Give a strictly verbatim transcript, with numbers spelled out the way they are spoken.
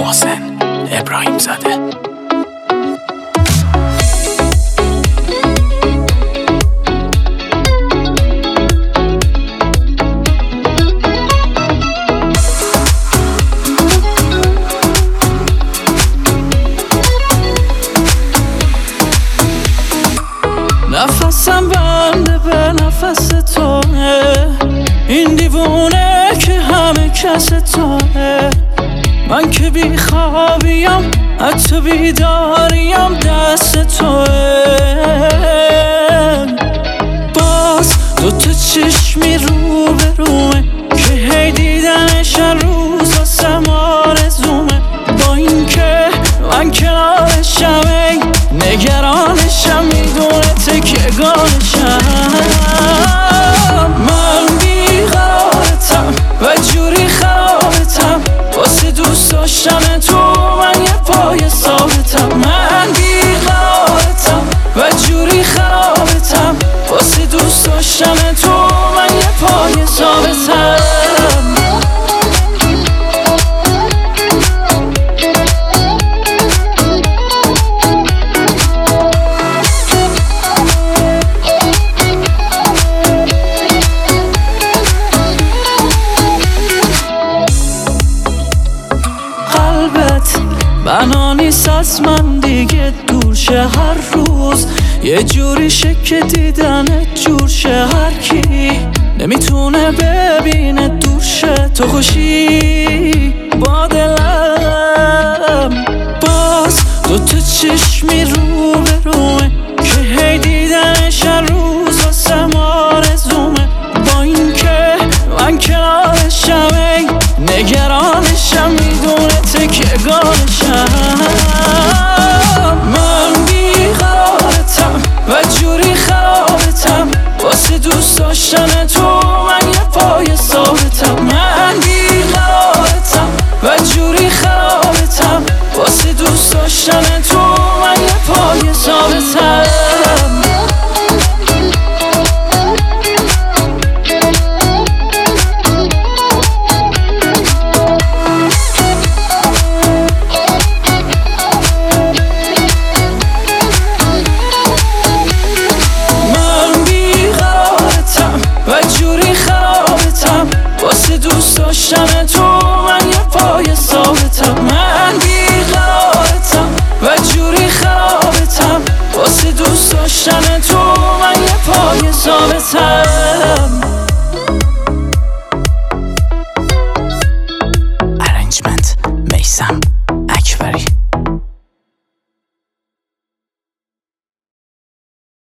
محسن ابراهیم زاده. نفسم بنده به نفس توه، این دیوونه که همه کس توه. من که بی خوابیم حتی بیداریم دست توه. باز دوتا چشمی رو به رومه که هی دیدنش هر روز واسم آرزومه. با این که من کنارشم ای نگرانشم، میدونه تکیه‌گاهشم. من بیقرارتم و جوری خرابتم، واسه دوست داشتن تو من یه پای ثابتم. من بیقرارتم و جوری خرابتم، واسه دوست داشتن تو من یه پای ثابتم. بنا نیست از من دیگه دور شه هر روز، یه جوری که دیدنت جور شه. هر کی نمیتونه ببینه دور شه تو خوشی با دلم. باز دوتا چشمی رو به رومه که هی دیدنش هر روز واسم آرزومه. با این که من کنارشم ای نگرانشم، میدونه تکیه‌گاهشم. من بیقرارتم و جوری خرابتم، واسه دوست داشتن تو من یه پای ثابتم. من بیقرارتم و جوری خرابتم، واسه دوست داشتن تو من یه پای ثابتم. واسه دوست داشتن تو من یه پای ثابتم. من بیقرارتم و جوری خرابتم، واسه دوست داشتن تو من یه پای ثابتم. ارنجمنت میسم